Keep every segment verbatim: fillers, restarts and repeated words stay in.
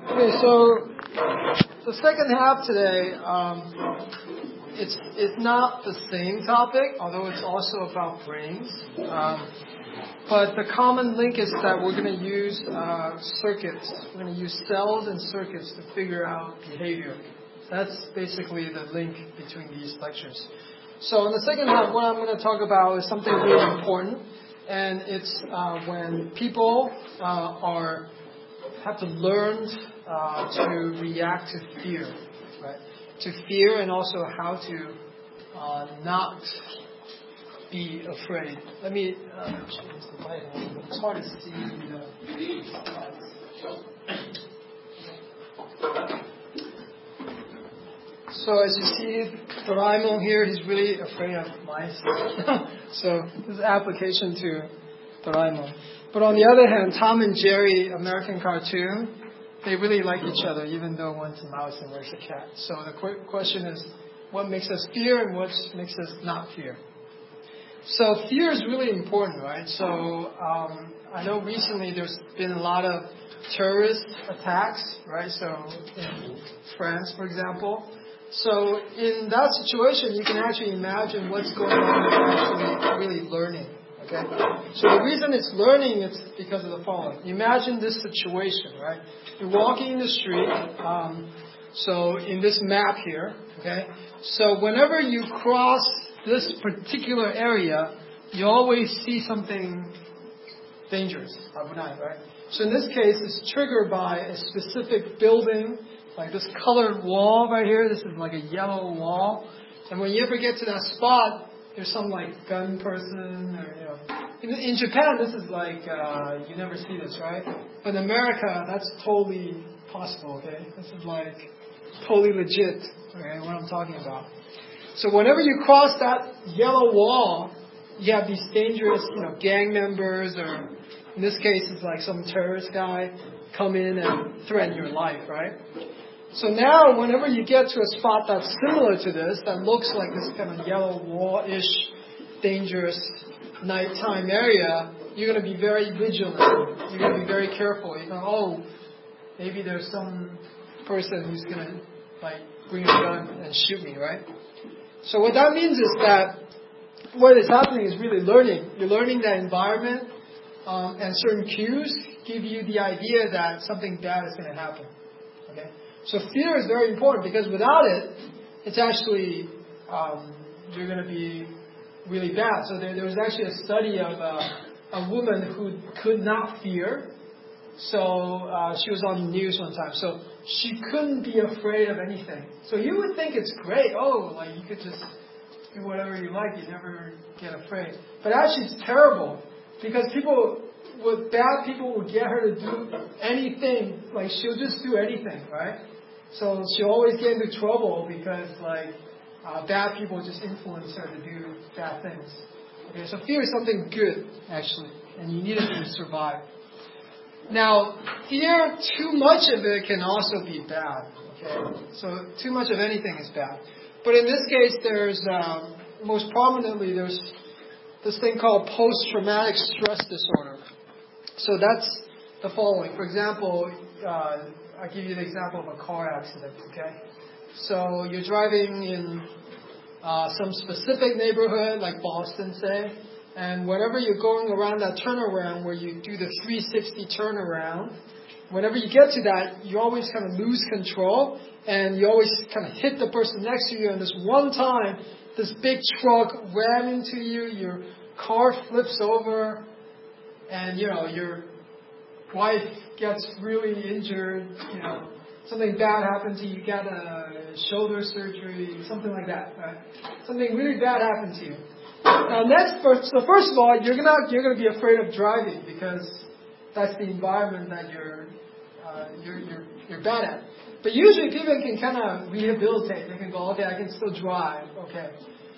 Okay, so the second half today, um, it's it's not the same topic, although it's also about brains. Um, but the common link is that we're going to use uh, circuits. We're going to use cells and circuits to figure out behavior. That's basically the link between these lectures. So in the second half, what I'm going to talk about is something really important, and it's uh, when people uh, are have to learn uh, to react to fear, right? To fear, and also how to uh, not be afraid. Let me uh, change the light. It's hard to see the slides. So as you see, Doraemon here, he's really afraid of mice. So this is application to Doraemon. But on the other hand, Tom and Jerry, American cartoon, they really like each other, even though one's a mouse and one's a cat. So the qu- question is, what makes us fear and what makes us not fear? So fear is really important, right? So um, I know recently there's been a lot of terrorist attacks, right? So in France, for example. So in that situation, you can actually imagine what's going on with actually really learning. Okay? So the reason it's learning is because of the following. Imagine this situation, right? You're walking in the street. Um, so in this map here, okay? So whenever you cross this particular area, you always see something dangerous, right? So in this case, it's triggered by a specific building, like this colored wall right here. This is like a yellow wall. And when you ever get to that spot, there's some like gun person, or you know. In, in Japan, this is like uh, you never see this, right? But in America, that's totally possible. Okay, this is like totally legit. Okay, what I'm talking about. So whenever you cross that yellow wall, you have these dangerous, you know, gang members, or in this case, it's like some terrorist guy come in and threaten your life, right? So now, whenever you get to a spot that's similar to this, that looks like this kind of yellow wall-ish, dangerous nighttime area, you're going to be very vigilant. You're going to be very careful. You know, oh, maybe there's some person who's going to like bring a gun and shoot me, right? So what that means is that what is happening is really learning. You're learning that environment, um, and certain cues give you the idea that something bad is going to happen. Okay. So fear is very important because without it, it's actually, um, you're going to be really bad. So there, there was actually a study of uh, a woman who could not fear. So uh, she was on the news one time. So she couldn't be afraid of anything. So you would think it's great. Oh, like you could just do whatever you like. You never get afraid. But actually it's terrible because people, with bad people will get her to do anything. Like she'll just do anything, right? So she'll always get into trouble because like uh, bad people just influence her to do bad things. Okay, so fear is something good actually, and you need it to survive. Now, fear, too much of it can also be bad. Okay, so too much of anything is bad. But in this case, there's um, most prominently there's this thing called post-traumatic stress disorder. So that's the following. For example, uh, I'll give you the example of a car accident, okay? So you're driving in uh, some specific neighborhood, like Boston, say, and whenever you're going around that turnaround where you do the three sixty turnaround, whenever you get to that, you always kind of lose control, and you always kind of hit the person next to you, and this one time, this big truck ran into you, your car flips over, and, you know, your wife gets really injured, you know, something bad happened to you, you got a shoulder surgery, something like that, right? Something really bad happened to you. Now, next, first, so first of all, you're gonna you're gonna be afraid of driving because that's the environment that you're uh, you're you're you're bad at. But usually, people can kind of rehabilitate. They can go, okay, I can still drive, okay.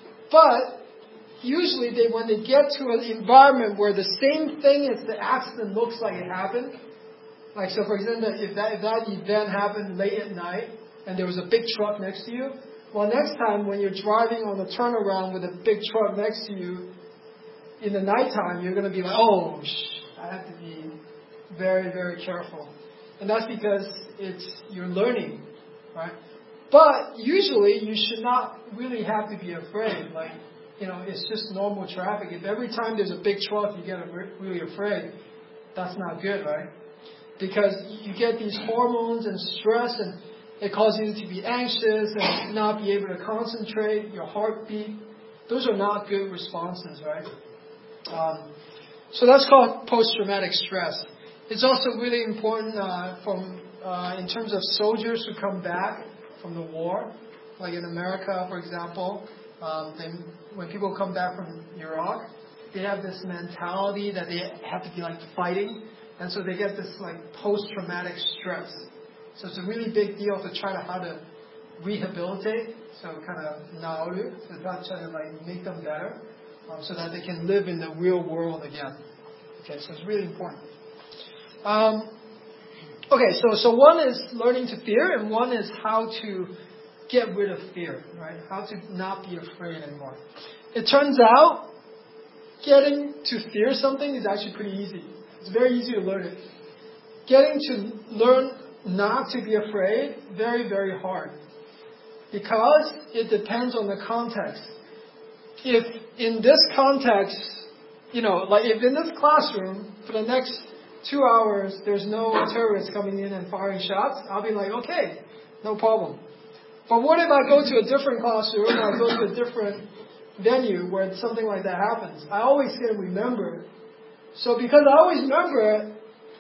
But usually, they when they get to an environment where the same thing as the accident looks like it happened, like so, for example, if that if that event happened late at night and there was a big truck next to you, well, next time when you're driving on the turnaround with a big truck next to you in the nighttime, you're going to be like, oh, shh, I have to be very, very careful. And that's because it's you're learning, right? But usually you should not really have to be afraid. Like, you know, it's just normal traffic. If every time there's a big truck you get really afraid, that's not good, right? Because you get these hormones and stress, and it causes you to be anxious and not be able to concentrate, your heartbeat. Those are not good responses, right? Um, so that's called post-traumatic stress. It's also really important uh, from uh, in terms of soldiers who come back from the war, like in America, for example. Um, they, when people come back from Iraq, they have this mentality that they have to be like fighting, and so they get this like post-traumatic stress. So it's a really big deal to try to how to rehabilitate, so kind of naoru, so try to like make them better, um, so that they can live in the real world again. Okay, so it's really important. Um, okay, so so one is learning to fear, and one is how to get rid of fear, right? How to not be afraid anymore. It turns out getting to fear something is actually pretty easy. It's very easy to learn it. Getting to learn not to be afraid, very, very hard. Because it depends on the context. If in this context, you know, like if in this classroom, for the next two hours, there's no terrorists coming in and firing shots, I'll be like, okay, no problem. But what if I go to a different classroom, or I go to a different venue where something like that happens? I always get to remember it. So because I always remember it,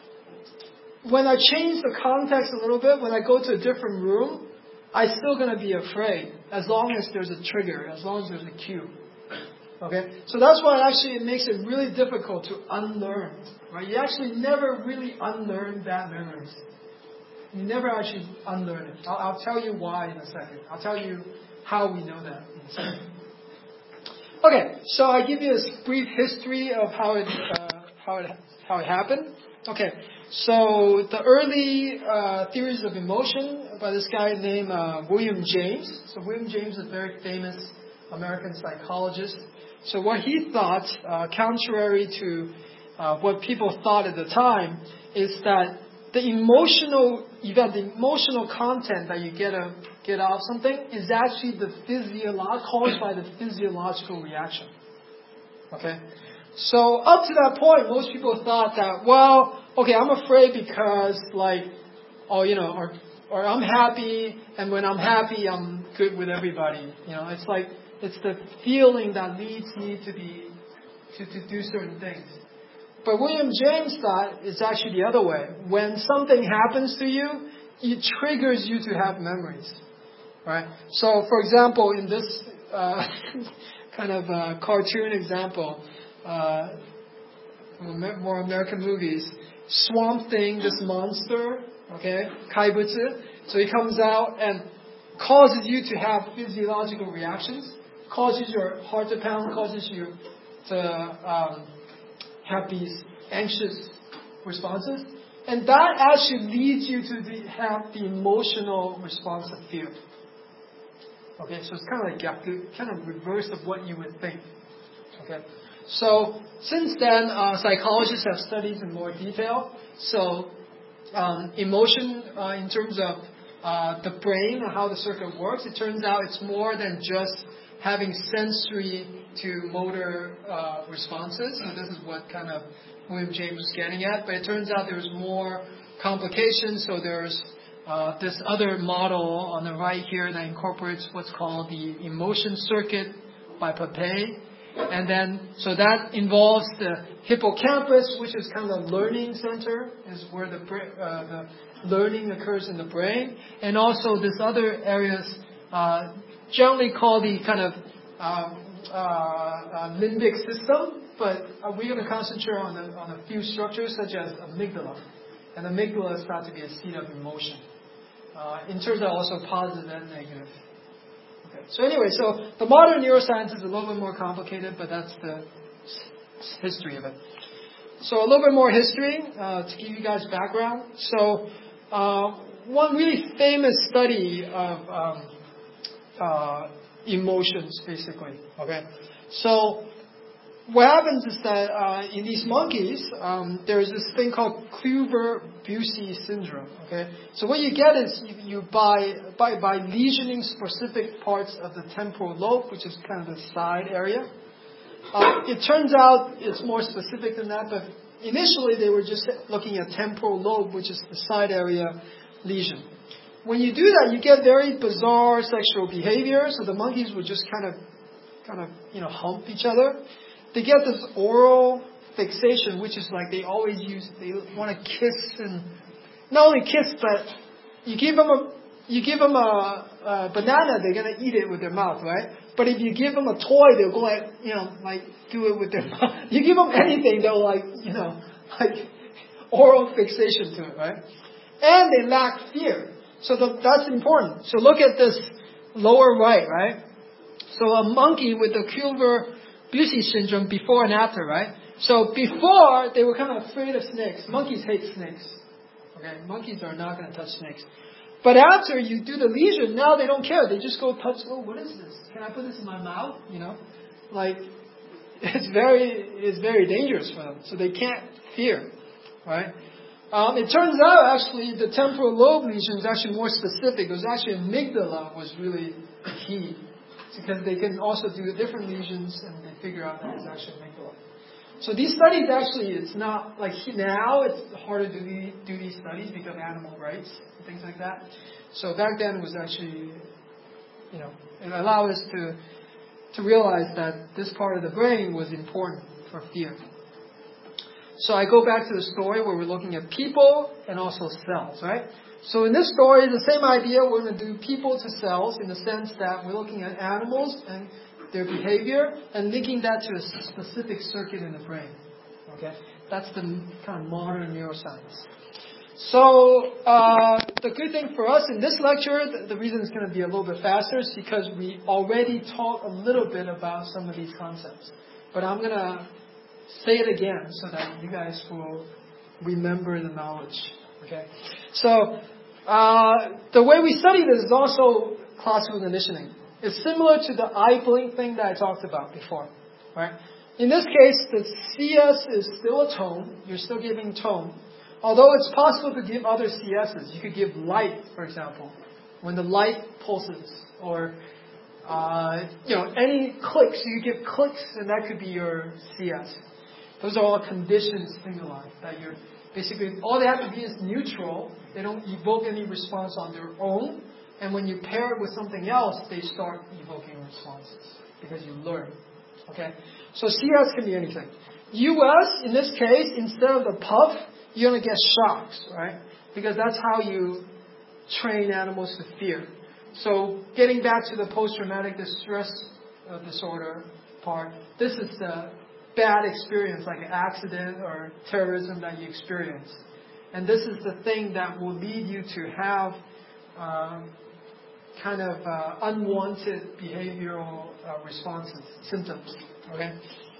when I change the context a little bit, when I go to a different room, I'm still going to be afraid, as long as there's a trigger, as long as there's a cue. Okay? So that's why actually it makes it really difficult to unlearn. Right? You actually never really unlearn bad memories. You never actually unlearn it. I'll, I'll tell you why in a second. I'll tell you how we know that in a second. Okay, so I give you a brief history of how it uh, how it how it happened. Okay, so the early uh, theories of emotion by this guy named uh, William James. So William James is a very famous American psychologist. So what he thought, uh, contrary to uh, what people thought at the time, is that the emotional event, the emotional content that you get a, get out of something is actually the physiolo- caused by the physiological reaction. Okay? So up to that point, most people thought that, well, okay, I'm afraid because like, oh, you know, or, or I'm happy, and when I'm happy, I'm good with everybody. You know, it's like, it's the feeling that leads me to be, to, to do certain things. But William James thought it's actually the other way. When something happens to you, it triggers you to have memories. Right? So, for example, in this uh, kind of uh, cartoon example, uh, more American movies, Swamp Thing, this monster, okay, Kaibutsu, so he comes out and causes you to have physiological reactions, causes your heart to pound, causes you to um, have these anxious responses, and that actually leads you to the, have the emotional response of fear. Okay, so it's kind of like the kind of reverse of what you would think. Okay, so since then, uh, psychologists have studied in more detail. So um, emotion, uh, in terms of uh, the brain and how the circuit works, it turns out it's more than just having sensory to motor uh, responses. So this is what kind of William James was getting at. But it turns out there's more complications. So there's uh, this other model on the right here that incorporates what's called the emotion circuit by Papay. And then, so that involves the hippocampus, which is kind of the learning center, is where the, uh, the learning occurs in the brain. And also this other areas, uh, generally called the kind of um, uh, uh, limbic system, but uh, we're going to concentrate on, the, on a few structures such as amygdala. And amygdala is thought to be a seat of emotion. Uh, in terms of also positive and negative. Okay. So anyway, so the modern neuroscience is a little bit more complicated, but that's the history of it. So a little bit more history uh, to give you guys background. So uh, one really famous study of um, Uh, emotions, basically. Okay, so what happens is that uh, in these monkeys, um, there's this thing called Kluver-Bucy syndrome. Okay, so what you get is you, you by by by lesioning specific parts of the temporal lobe, which is kind of the side area. Uh, it turns out it's more specific than that, but initially they were just looking at temporal lobe, which is the side area lesion. When you do that, you get very bizarre sexual behavior. So the monkeys would just kind of, kind of, you know, hump each other. They get this oral fixation, which is like they always use. They want to kiss, and not only kiss, but you give them a, you give them a, a banana, they're gonna eat it with their mouth, right? But if you give them a toy, they'll go like, you know, like do it with their mouth. You give them anything, they'll like, you know, like oral fixation to it, right? And they lack fear. So the, that's important. So look at this lower right, right? So a monkey with the Kluver-Bucy syndrome before and after, right? So before, they were kind of afraid of snakes. Monkeys hate snakes. Okay, monkeys are not going to touch snakes. But after you do the lesion, now they don't care. They just go touch, oh, what is this? Can I put this in my mouth? You know, like, it's very, it's very dangerous for them. So they can't fear, right? Um, it turns out, actually, the temporal lobe lesion is actually more specific. It was actually amygdala was really key. It's because they can also do different lesions, and they figure out that it's actually amygdala. So these studies, actually, it's not, like now, it's harder to do, do these studies because of animal rights and things like that. So back then, it was actually, you know, it allowed us to, to realize that this part of the brain was important for fear. So I go back to the story where we're looking at people and also cells, right? So in this story, the same idea, we're going to do people to cells in the sense that we're looking at animals and their behavior and linking that to a specific circuit in the brain. Okay? That's the kind of modern neuroscience. So uh, the good thing for us in this lecture, the, the reason it's going to be a little bit faster is because we already talked a little bit about some of these concepts. But I'm going to say it again so that you guys will remember the knowledge. Okay, so uh, the way we study this is also classical conditioning. It's similar to the eye blink thing that I talked about before. Right? In this case, the C S is still a tone. You're still giving tone. Although it's possible to give other C S's. You could give light, for example, when the light pulses, or uh, you know, any clicks. You give clicks, and that could be your C S. Those are all conditioned stimuli that you're basically, all they have to be is neutral. They don't evoke any response on their own. And when you pair it with something else, they start evoking responses because you learn. Okay? So C S can be anything. U S, in this case, instead of the puff, you're going to get shocks, right? Because that's how you train animals to fear. So getting back to the post-traumatic distress uh, disorder part, this is the bad experience, like an accident or terrorism that you experience. And this is the thing that will lead you to have um, kind of uh, unwanted behavioral uh, responses, symptoms. Okay?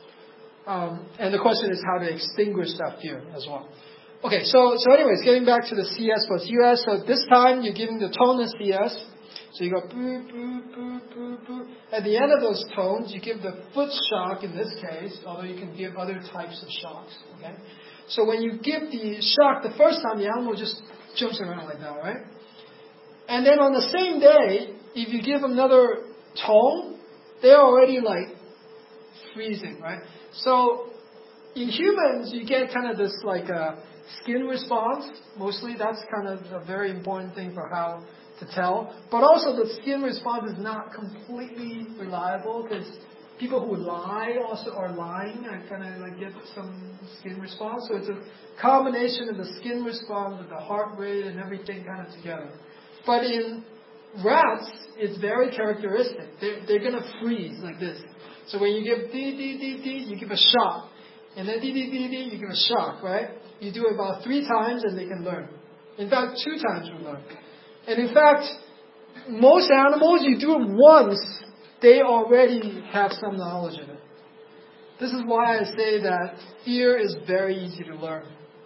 Um, and the question is how to extinguish that fear as well. Okay, so so anyways, getting back to the C S plus U S. So this time you're giving the tone of C S. So you go boo, boo, boo, boo, boo. At the end of those tones, you give the foot shock in this case, although you can give other types of shocks. Okay? So when you give the shock the first time, the animal just jumps around like that, right? And then on the same day, if you give another tone, they're already like freezing, right? So in humans, you get kind of this like a skin response. Mostly, that's kind of a very important thing for how to tell. But also the skin response is not completely reliable because people who lie also are lying and kind of like get some skin response. So it's a combination of the skin response with the heart rate and everything kind of together. But in rats, it's very characteristic. They're, they're going to freeze like this. So when you give dee, dee, dee, dee, you give a shock. And then dee, dee, dee, dee, you give a shock, right? You do it about three times and they can learn. In fact, two times we learn. And in fact, most animals, you do it once, they already have some knowledge of it. This is why I say that fear is very easy to learn.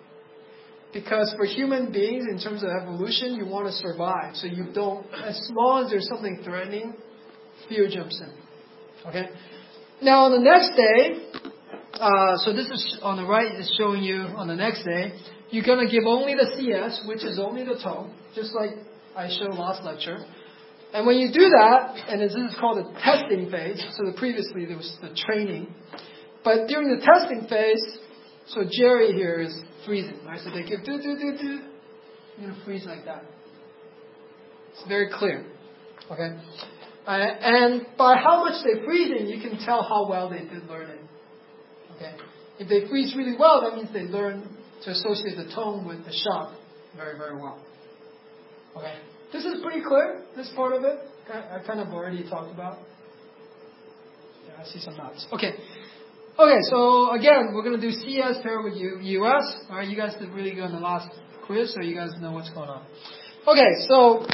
Because for human beings, in terms of evolution, you want to survive. So you don't, as long as there's something threatening, fear jumps in. Okay? Now on the next day, uh, so this is on the right is showing you on the next day, you're going to give only the C S, which is only the tone, just like I showed last lecture. And when you do that, and this is called the testing phase, so the previously there was the training, but during the testing phase, so Jerry here is freezing, right? So they give do do do do, you're going to freeze like that. It's very clear, okay? Uh, and by how much they're freezing, you can tell how well they did learning. Okay, if they freeze really well, that means they learn to associate the tone with the shock very very well. Okay. This is pretty clear, this part of it. I kind of already talked about. Yeah, I see some nods. Okay. Okay, so again, we're going to do C S paired with U, US. All right, you guys did really good in the last quiz, so you guys know what's going on. Okay, so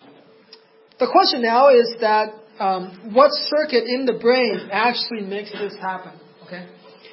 the question now is that um, what circuit in the brain actually makes this happen? Okay,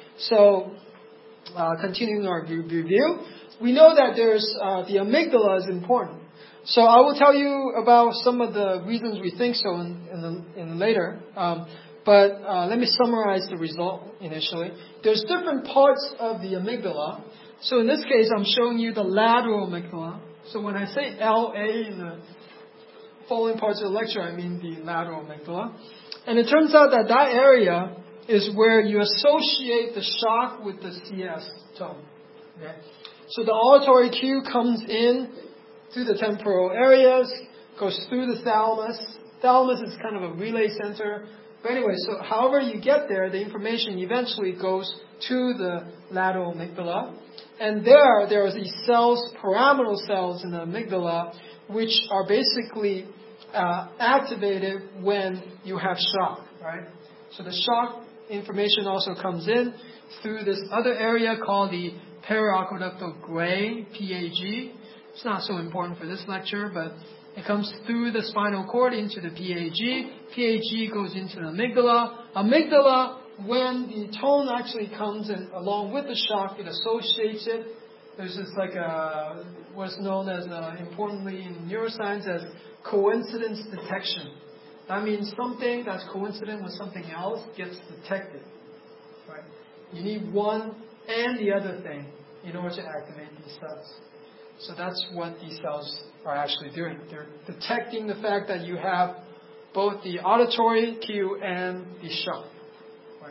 so uh, continuing our review, we know that there's uh, the amygdala is important. So I will tell you about some of the reasons we think so in, in, the, in later. Um, but uh, let me summarize the result initially. There's different parts of the amygdala. So in this case, I'm showing you the lateral amygdala. So when I say L A in the following parts of the lecture, I mean the lateral amygdala. And it turns out that that area is where you associate the shock with the C S tone. Okay? So the auditory cue comes in through the temporal areas, goes through the thalamus. Thalamus is kind of a relay center. But anyway, so however you get there, the information eventually goes to the lateral amygdala. And there, there are these cells, pyramidal cells in the amygdala, which are basically uh, activated when you have shock, right? So the shock information also comes in through this other area called the periaqueductal gray, P A G. It's not so important for this lecture, but it comes through the spinal cord into the P A G. P A G goes into the amygdala. Amygdala, when the tone actually comes in along with the shock, it associates it. There's this like a, what's known as, uh, importantly in neuroscience, as coincidence detection. That means something that's coincident with something else gets detected. Right? You need one and the other thing in order to activate these cells. So that's what these cells are actually doing. They're detecting the fact that you have both the auditory cue and the shock. Right?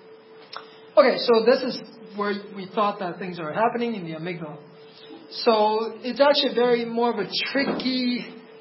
Okay, so this is where we thought that things are happening in the amygdala. So it's actually very more of a tricky,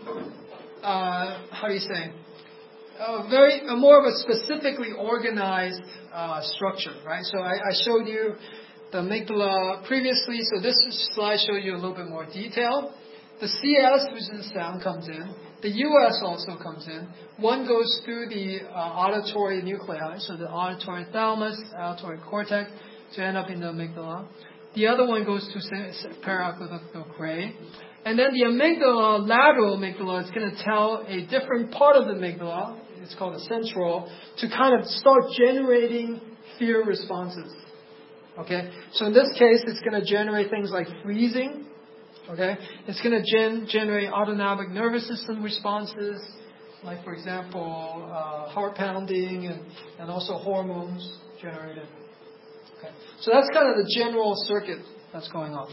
uh, how do you say, a very a more of a specifically organized uh, structure, right? So I, I showed you the amygdala previously, so this slide showed you a little bit more detail. The C S, which is the sound, comes in. The U S also comes in. One goes through the uh, auditory nuclei, so the auditory thalamus, auditory cortex, to end up in the amygdala. The other one goes to periaqueductal gray. And then the amygdala, lateral amygdala, is going to tell a different part of the amygdala, it's called the central, to kind of start generating fear responses. Okay, so in this case, it's going to generate things like freezing. Okay, it's going to gen- generate autonomic nervous system responses, like for example, uh, heart pounding and, and also hormones generated. Okay, so that's kind of the general circuit that's going on.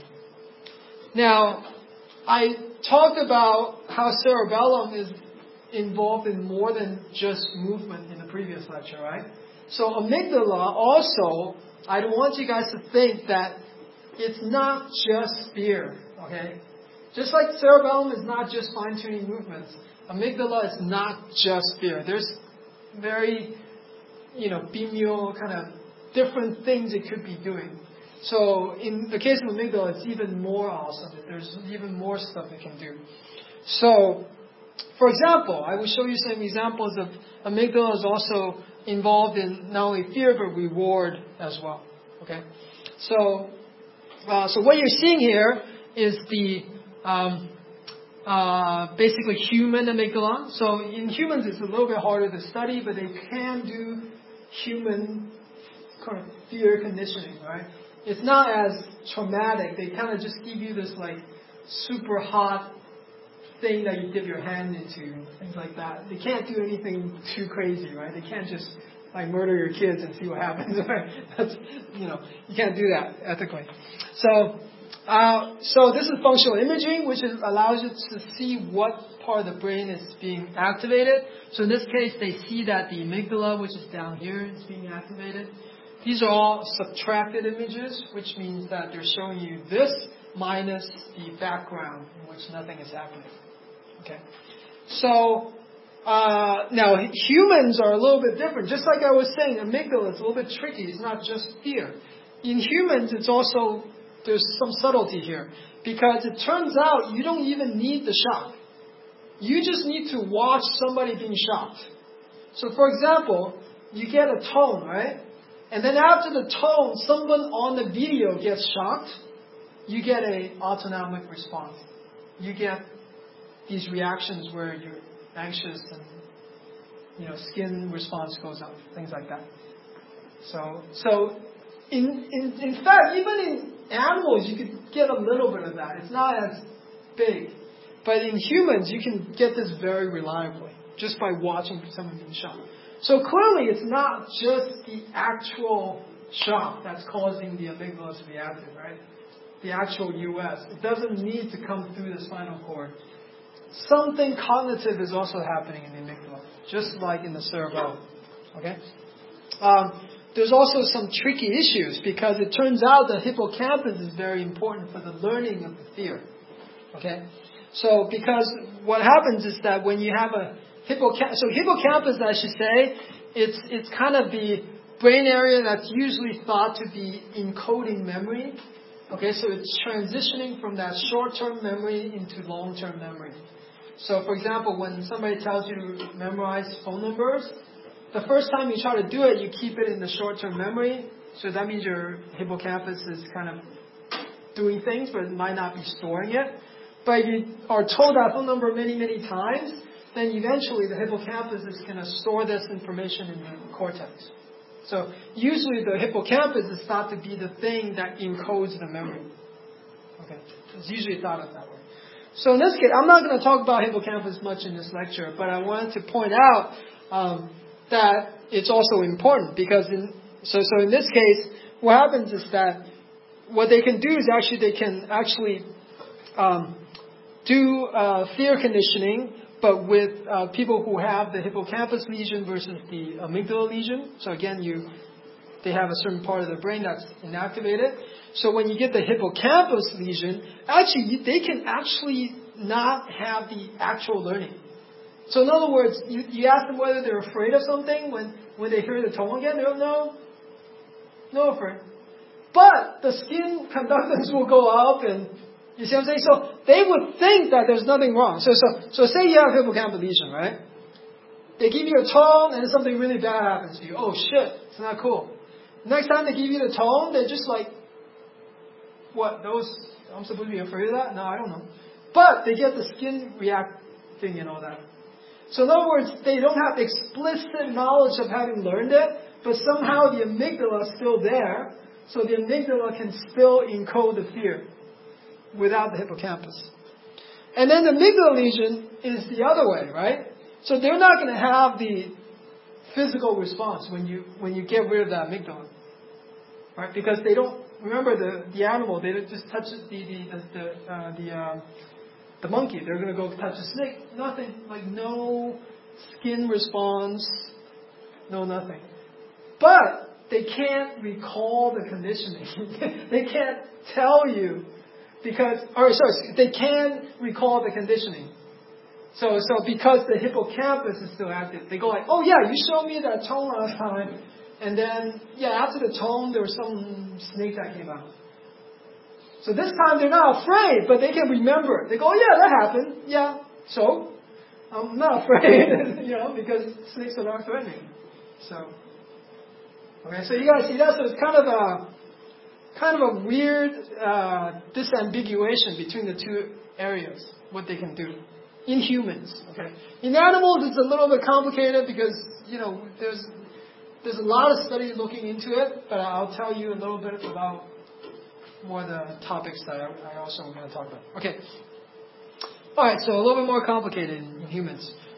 Now, I talked about how cerebellum is involved in more than just movement in the previous lecture, right? So amygdala also, I don't want you guys to think that it's not just fear, okay? Just like cerebellum is not just fine-tuning movements, amygdala is not just fear. There's very, you know, bimual kind of different things it could be doing. So in the case of amygdala, it's even more awesome. There's even more stuff it can do. So, for example, I will show you some examples of amygdala is also involved in not only fear but reward as well. Okay, so uh, so what you're seeing here is the um, uh, basically human amygdala. So in humans, it's a little bit harder to study, but they can do human kind of fear conditioning, right? It's not as traumatic. They kind of just give you this like super hot thing that you dip your hand into, things like that. They can't do anything too crazy, right? They can't just like murder your kids and see what happens. Right? That's, you know, you can't do that ethically. So, uh, so this is functional imaging, which is, allows you to see what part of the brain is being activated. So in this case, they see that the amygdala, which is down here, is being activated. These are all subtracted images, which means that they're showing you this minus the background in which nothing is happening. Okay. So, uh, now humans are a little bit different. Just like I was saying, amygdala is a little bit tricky. It's not just fear. In humans, it's also, there's some subtlety here. Because it turns out you don't even need the shock. You just need to watch somebody being shocked. So for example, you get a tone, right? And then after the tone, someone on the video gets shocked. You get a autonomic response. You get these reactions where you're anxious and, you know, skin response goes up, things like that. So, so in, in, in fact, even in animals, you could get a little bit of that. It's not as big. But in humans, you can get this very reliably just by watching someone being shocked. So clearly, it's not just the actual shock that's causing the amygdala to be active, right? The actual U S. It doesn't need to come through the spinal cord. Something cognitive is also happening in the amygdala, just like in the cerebellum. Okay? Um, there's also some tricky issues because it turns out the hippocampus is very important for the learning of the fear. Okay? So because what happens is that when you have a hippocampus, so hippocampus, I should say, it's it's kind of the brain area that's usually thought to be encoding memory. Okay, so it's transitioning from that short-term memory into long-term memory. So for example, when somebody tells you to memorize phone numbers, the first time you try to do it, you keep it in the short-term memory. So that means your hippocampus is kind of doing things, but it might not be storing it. But if you are told that phone number many, many times, then eventually the hippocampus is going to store this information in the cortex. So usually the hippocampus is thought to be the thing that encodes the memory. Okay, it's usually thought of that way. So in this case, I'm not going to talk about hippocampus much in this lecture, but I wanted to point out um, that it's also important because in so so in this case, what happens is that what they can do is actually they can actually um, do uh, fear conditioning, but with uh, people who have the hippocampus lesion versus the amygdala lesion. So again, you they have a certain part of the brain that's inactivated. So when you get the hippocampus lesion, actually you, they can actually not have the actual learning. So in other words, you, you ask them whether they're afraid of something when, when they hear the tone again, they'll no, no afraid. But the skin conductance will go up and you see what I'm saying? So they would think that there's nothing wrong. So so so say you have hippocampal lesion, right? They give you a tone and something really bad happens to you. Oh shit, it's not cool. Next time they give you the tone, they're just like, what, those, I'm supposed to be afraid of that? No, I don't know. But they get the skin reacting and all that. So in other words, they don't have explicit knowledge of having learned it, but somehow the amygdala is still there, so the amygdala can still encode the fear without the hippocampus. And then the amygdala lesion is the other way, right? So they're not going to have the physical response when you when you get rid of that amygdala, right? Because they don't remember the, the animal. They don't just touch the the the the, uh, the, uh, the monkey. They're going to go touch the snake. Nothing, like no skin response, no nothing. But they can't recall the conditioning. They can't tell you. Because, or sorry, they can recall the conditioning. So, so because the hippocampus is still active, they go like, oh yeah, you showed me that tone last time, and then yeah, after the tone there was some snake that came out. So this time they're not afraid, but they can remember. They go, oh yeah, that happened. Yeah, so I'm not afraid, you know, because snakes are not threatening. So, okay, so you guys see that? So it's kind of a kind of a weird uh, disambiguation between the two areas, what they can do in humans. Okay, in animals it's a little bit complicated because you know there's there's a lot of studies looking into it, but I'll tell you a little bit about more of the topics that I, I also am going to talk about. Okay, all right, so a little bit more complicated in humans.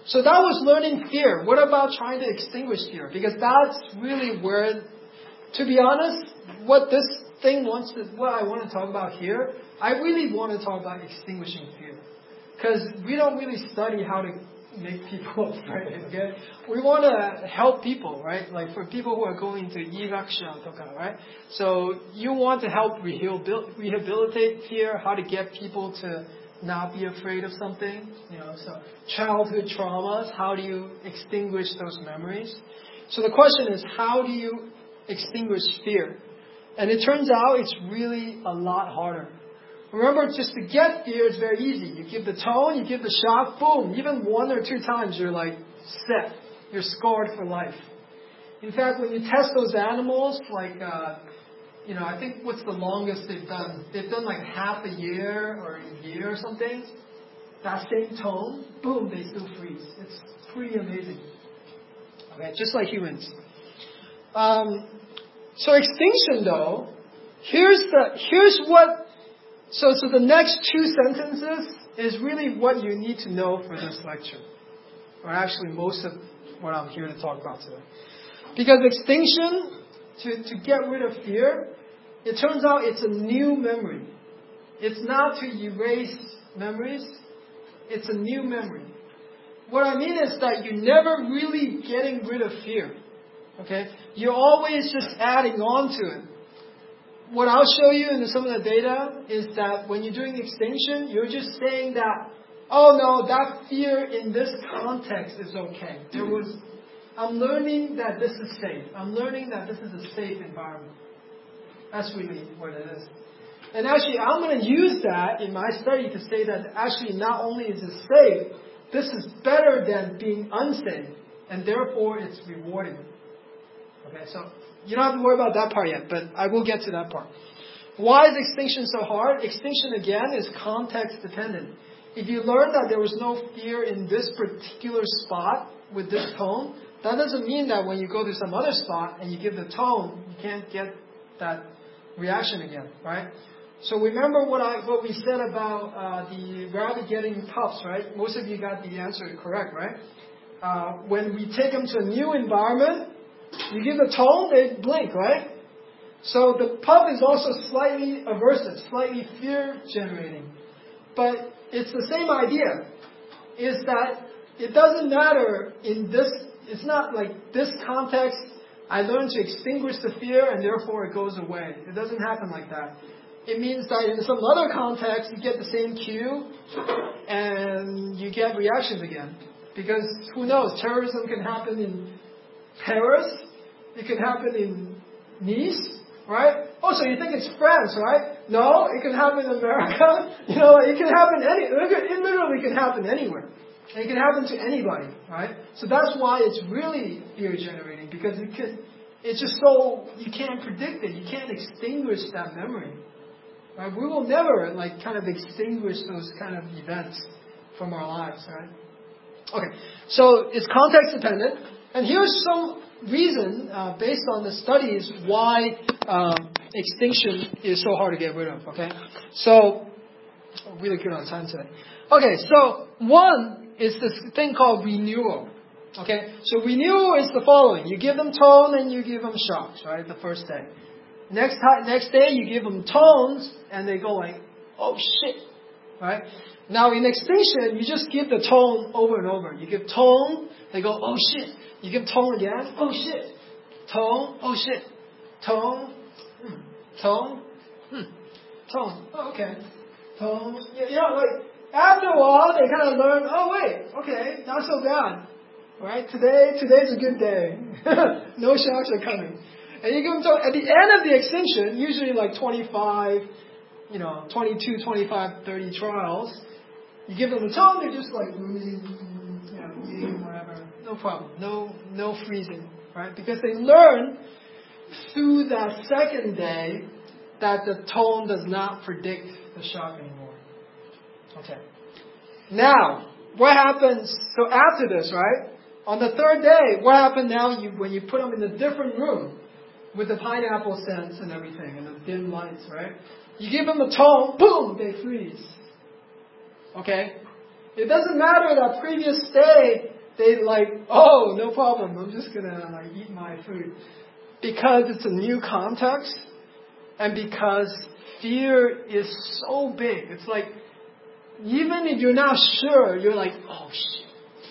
So that was learning fear. What about trying to extinguish fear? Because that's really where, to be honest, what this thing wants to, what I want to talk about here, I really want to talk about extinguishing fear. Because we don't really study how to make people afraid, okay? We want to help people, right? Like for people who are going to Yigaksha toka, right? So you want to help rehabil- rehabilitate fear, how to get people to not be afraid of something, you know, so childhood traumas, how do you extinguish those memories? So the question is, how do you extinguish fear? And it turns out it's really a lot harder. Remember, just to get fear is very easy. You give the tone, you give the shock, boom, even one or two times you're like set. You're scarred for life. In fact, when you test those animals, like, uh, you know, I think what's the longest they've done? They've done like half a year or a year or something. That same tone, boom, they still freeze. It's pretty amazing. Okay, just like humans. Um, so extinction, though, here's the here's what. So so the next two sentences is really what you need to know for this lecture, or actually most of what I'm here to talk about today. Because extinction, to to get rid of fear, it turns out it's a new memory. It's not to erase memories. It's a new memory. What I mean is that you're never really getting rid of fear. Okay? You're always just adding on to it. What I'll show you in some of the data is that when you're doing extinction, you're just saying that, oh no, that fear in this context is okay. There was, I'm learning that this is safe. I'm learning that this is a safe environment. That's really what it is. And actually, I'm going to use that in my study to say that actually not only is it safe, this is better than being unsafe, and therefore it's rewarding. Okay, so you don't have to worry about that part yet, but I will get to that part. Why is extinction so hard? Extinction, again, is context dependent. If you learn that there was no fear in this particular spot with this tone, that doesn't mean that when you go to some other spot and you give the tone, you can't get that reaction again, right? So remember what I what we said about uh, the rabbit getting puffs, right? Most of you got the answer correct, right? Uh, when we take them to a new environment, you give the tone, they blink, right? So the puff is also slightly aversive, slightly fear-generating. But it's the same idea, is that it doesn't matter in this, it's not like this context, I learn to extinguish the fear and therefore it goes away. It doesn't happen like that. It means that in some other context, you get the same cue and you get reactions again. Because who knows, terrorism can happen in Paris, it can happen in Nice, right? Oh, so you think it's France, right? No, it can happen in America. You know, it can happen any. It literally can happen anywhere. It can happen to anybody, right? So that's why it's really fear generating, because it can. It's just so you can't predict it. You can't extinguish that memory. Right? We will never like kind of extinguish those kind of events from our lives, right? Okay, so it's context dependent, and here's some reason uh, based on the studies why um, extinction is so hard to get rid of. Okay, so really good on time today. Okay, so one is this thing called renewal. Okay, so renewal is the following: you give them tone and you give them shocks, right? The first day. Next time, next day you give them tones and they go like, oh shit, right? Now in extinction, you just give the tone over and over. You give tone, they go, oh shit. You give tone again, oh shit. Tone, oh shit. Tone, hmm. Tone, hmm. Tone, oh, okay. Tone, yeah, you know, like, after a while, they kind of learn, oh wait, okay, not so bad. Right? Today, today's a good day. No shocks are coming. And you give them tone, at the end of the extinction, usually like twenty-five, you know, twenty-two, twenty-five, thirty trials, you give them the tone, they're just like, you know, eating, whatever. No problem. No, no freezing, right? Because they learn through that second day that the tone does not predict the shock anymore. Okay. Now, what happens? So after this, right? On the third day, what happened now? You, when you put them in a different room with the pineapple scents and everything and the dim lights, right? You give them a tone, boom, they freeze. Okay. It doesn't matter that previous day they like, oh, no problem, I'm just going to like eat my food. Because it's a new context, and because fear is so big. It's like, even if you're not sure, you're like, oh shit.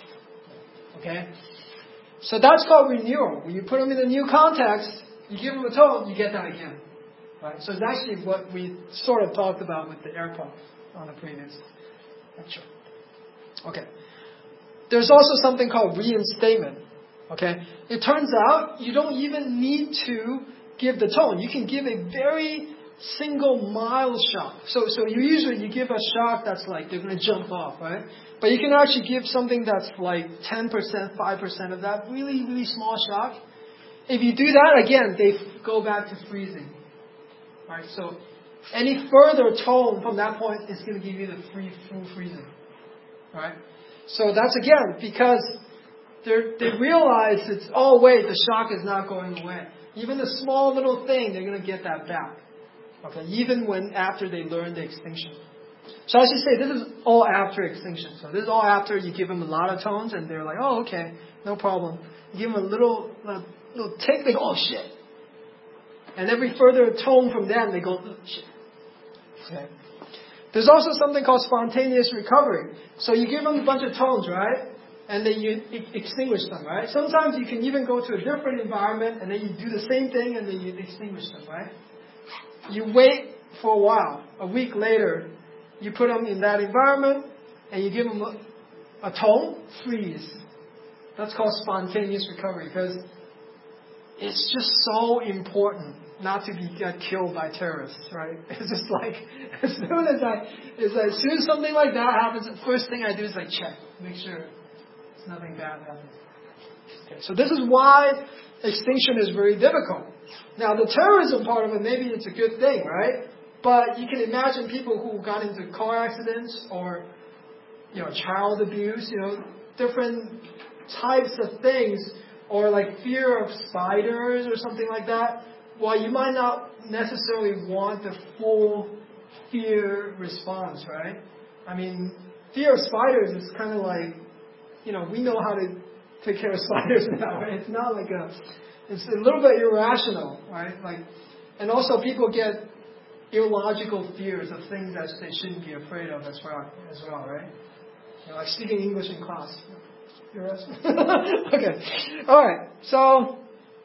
Okay? So that's called renewal. When you put them in a new context, you give them a tone, you get that again. Right? So it's actually what we sort of talked about with the AirPod on the previous lecture. Okay. There's also something called reinstatement. Okay. It turns out you don't even need to give the tone. You can give a very single mild shock. So, so you usually you give a shock that's like they're going to jump off, right? But you can actually give something that's like ten percent, five percent of that really, really small shock. If you do that again, they go back to freezing. Right? So any further tone from that point is going to give you the free full freezing. Right? So that's again because they they realize it's, oh wait, the shock is not going away. Even the small little thing, they're going to get that back. Okay, even when after they learn the extinction. So I should say this is all after extinction. So this is all after you give them a lot of tones and they're like, oh okay, no problem. You give them a little little, little tick, they go, oh shit. And every further tone from them, they go, oh shit. Okay. There's also something called spontaneous recovery. So you give them a bunch of tones, right? And then you extinguish them, right? Sometimes you can even go to a different environment and then you do the same thing and then you extinguish them, right? You wait for a while. A week later, you put them in that environment and you give them a, a tone, freeze. That's called spontaneous recovery because it's just so important not to be get killed by terrorists, right? It's just like, as soon as I, it's like, as soon as something like that happens, the first thing I do is like check, make sure it's nothing bad happens. Okay, so this is why extinction is very difficult. Now the terrorism part of it, maybe it's a good thing, right? But you can imagine people who got into car accidents or, you know, child abuse, you know, different types of things, or like fear of spiders or something like that. Well, you might not necessarily want the full fear response, right? I mean, fear of spiders is kind of like, you know, we know how to take care of spiders now, right? It's not like a, it's a little bit irrational, right? Like, and also people get illogical fears of things that they shouldn't be afraid of as well, as well, right? You know, like speaking English in class. Okay. All right. So,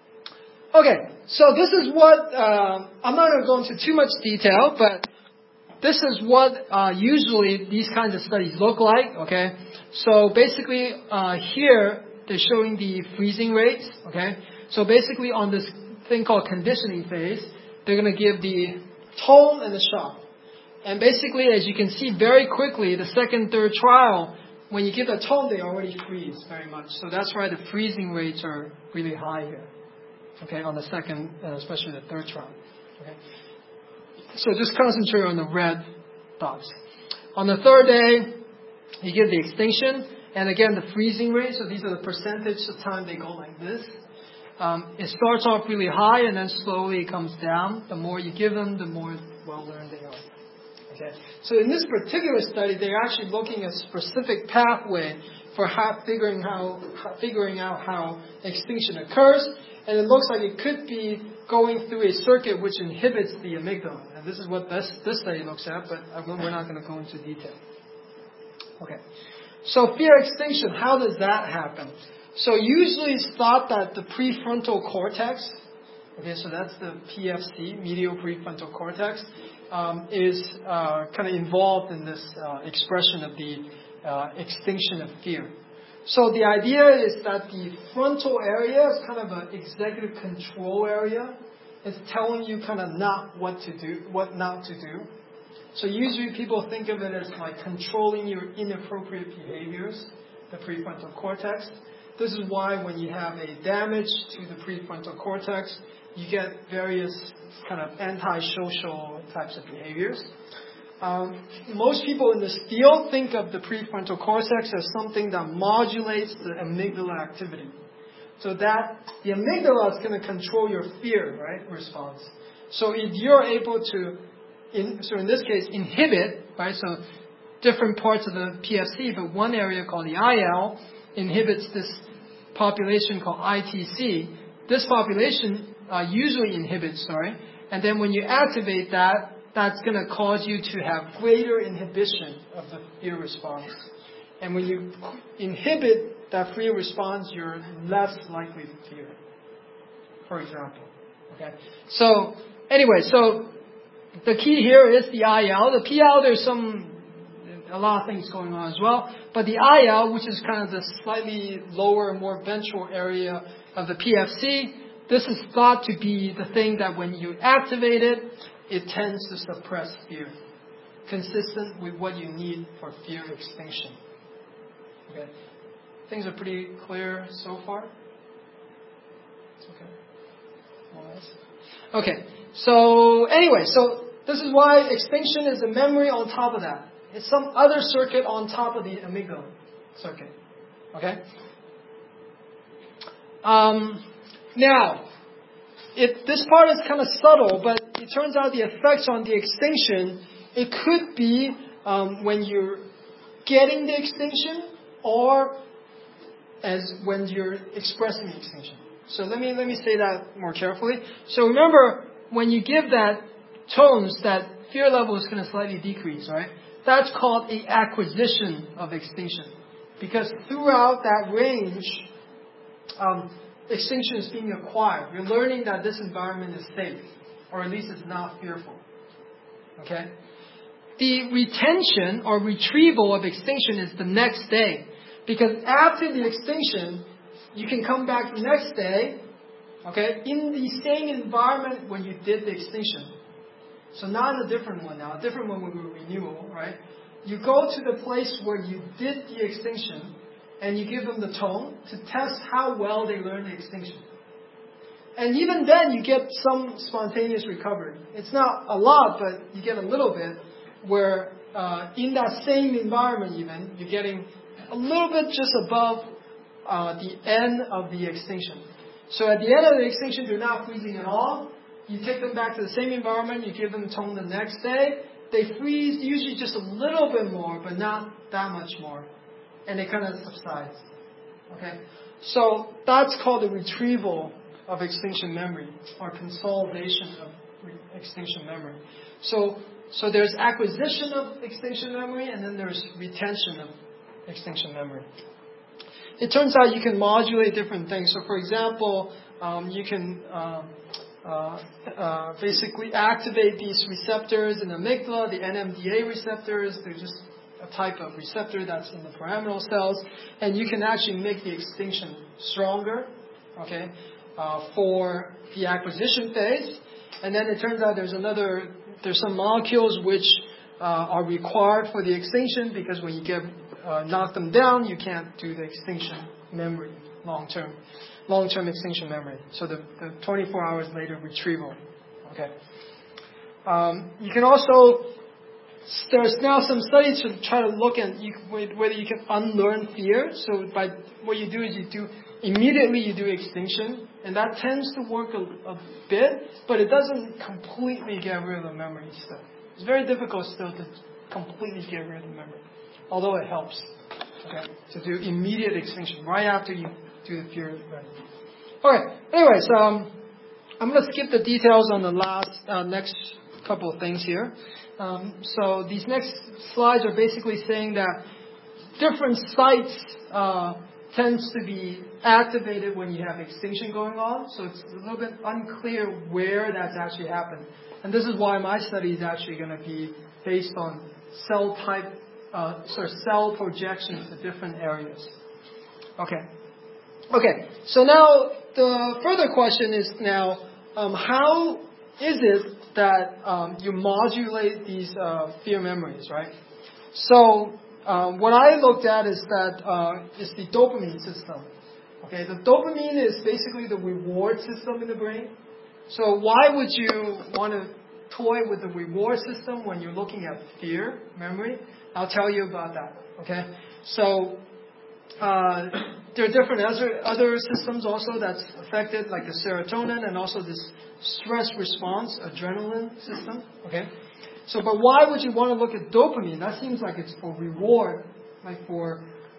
okay. So this is what, uh, I'm not going to go into too much detail, but this is what uh, usually these kinds of studies look like, okay? So basically uh, here they're showing the freezing rates, okay? So basically on this thing called conditioning phase, they're going to give the tone and the shock. And basically, as you can see very quickly, the second, third trial, when you give the tone, they already freeze very much. So that's why the freezing rates are really high here. Okay, on the second, uh, especially the third trial. Okay. So just concentrate on the red dots. On the third day, you give the extinction, and again the freezing rate. So these are the percentage of time they go like this. Um, it starts off really high, and then slowly it comes down. The more you give them, the more well learned they are. Okay. So in this particular study, they're actually looking at a specific pathway for how, figuring how, how figuring out how extinction occurs, and it looks like it could be going through a circuit which inhibits the amygdala. And this is what this, this study looks at, but we're not going to go into detail. Okay. So fear extinction, how does that happen? So usually it's thought that the prefrontal cortex, okay, so that's the P F C, medial prefrontal cortex, um, is uh, kind of involved in this uh, expression of the uh, extinction of fear. So the idea is that the frontal area is kind of an executive control area. It's telling you kind of not what to do, what not to do. So usually people think of it as like controlling your inappropriate behaviors, the prefrontal cortex. This is why when you have a damage to the prefrontal cortex, you get various kind of antisocial types of behaviors. Um, most people in this field think of the prefrontal cortex as something that modulates the amygdala activity. So that the amygdala is going to control your fear, right, response. So if you're able to, in, so in this case, inhibit, right, so different parts of the P F C, but one area called the I L inhibits this population called I T C. This population uh, usually inhibits, sorry, and then when you activate that, that's going to cause you to have greater inhibition of the fear response. And when you inhibit that fear response, you're less likely to fear, for example. Okay. So anyway, so the key here is the I L. The P L, there's some, a lot of things going on as well. But the I L, which is kind of the slightly lower, more ventral area of the P F C, this is thought to be the thing that when you activate it, it tends to suppress fear, consistent with what you need for fear extinction. Okay. Things are pretty clear so far? Okay. All right. Okay. So anyway, so this is why extinction is the memory on top of that. It's some other circuit on top of the amygdala circuit. Okay? Um, now, it, this part is kind of subtle, but it turns out the effects on the extinction, it could be um, when you're getting the extinction or as when you're expressing the extinction. So let me let me say that more carefully. So remember, when you give that tones, that fear level is going to slightly decrease, right? That's called a acquisition of extinction. Because throughout that range, um, extinction is being acquired. You're learning that this environment is safe, or at least it's not fearful. Okay? The retention or retrieval of extinction is the next day. Because after the extinction, you can come back the next day, okay, in the same environment when you did the extinction. So not a different one now. A different one would be renewal, right? You go to the place where you did the extinction, and you give them the tone to test how well they learn the extinction. And even then, you get some spontaneous recovery. It's not a lot, but you get a little bit, where uh, in that same environment even, you're getting a little bit just above uh, the end of the extinction. So at the end of the extinction, they're not freezing at all. You take them back to the same environment, you give them tone the next day, they freeze usually just a little bit more, but not that much more. And it kind of subsides. Okay? So that's called the retrieval of extinction memory, or consolidation of re- extinction memory. So, so there's acquisition of extinction memory, and then there's retention of extinction memory. It turns out you can modulate different things. So for example, um, you can um, uh, uh, basically activate these receptors in the amygdala, the N M D A receptors. They're just a type of receptor that's in the pyramidal cells. And you can actually make the extinction stronger, okay, uh, for the acquisition phase. And then it turns out there's another, there's some molecules which uh, are required for the extinction, because when you get uh, knock them down, you can't do the extinction memory long-term, long-term extinction memory. So the, the twenty-four hours later retrieval. Okay. Um, you can also, there's now some studies to try to look at you, whether you can unlearn fear. So by what you do is you do immediately you do extinction, and that tends to work a, a bit, but it doesn't completely get rid of the memory still. It's very difficult still to completely get rid of the memory, although it helps. Okay, to do immediate extinction right after you do the fear learning. Okay. Anyways, um, I'm going to skip the details on the last uh, next couple of things here. Um, so these next slides are basically saying that different sites uh, tends to be activated when you have extinction going on. So it's a little bit unclear where that's actually happened. And this is why my study is actually going to be based on cell type, uh, sorry, cell projections to different areas. Okay. Okay. So now the further question is now, um, how is it that um, you modulate these uh, fear memories, right? So um, what I looked at is that uh, is the dopamine system. Okay, the dopamine is basically the reward system in the brain. So why would you want to toy with the reward system when you're looking at fear memory? I'll tell you about that. Okay, so uh, there are different other other systems also that's affected, like the serotonin and also this stress response, adrenaline system. Okay, so but why would you want to look at dopamine? That seems like it's for reward, like for